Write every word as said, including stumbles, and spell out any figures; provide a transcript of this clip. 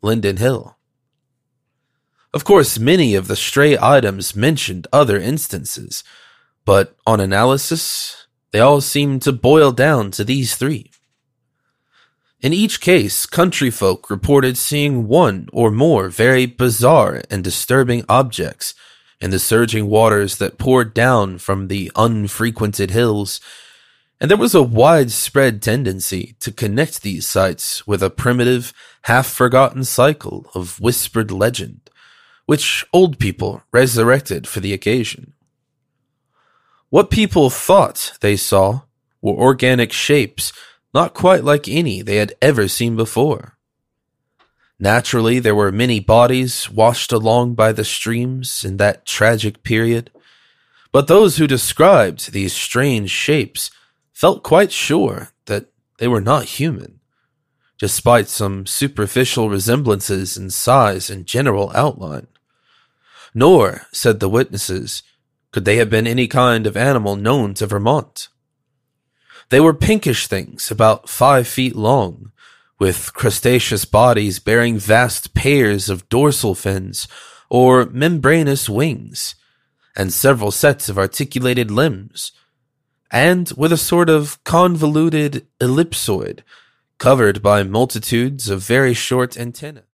Linden Hill. Of course, many of the stray items mentioned other instances, but on analysis, they all seem to boil down to these three. In each case, country folk reported seeing one or more very bizarre and disturbing objects in the surging waters that poured down from the unfrequented hills, and there was a widespread tendency to connect these sites with a primitive, half-forgotten cycle of whispered legend, which old people resurrected for the occasion. What people thought they saw were organic shapes not quite like any they had ever seen before. Naturally, there were many bodies washed along by the streams in that tragic period, but those who described these strange shapes felt quite sure that they were not human, despite some superficial resemblances in size and general outline. Nor, said the witnesses, could they have been any kind of animal known to Vermont. They were pinkish things about five feet long, with crustaceous bodies bearing vast pairs of dorsal fins or membranous wings, and several sets of articulated limbs, and with a sort of convoluted ellipsoid covered by multitudes of very short antennae.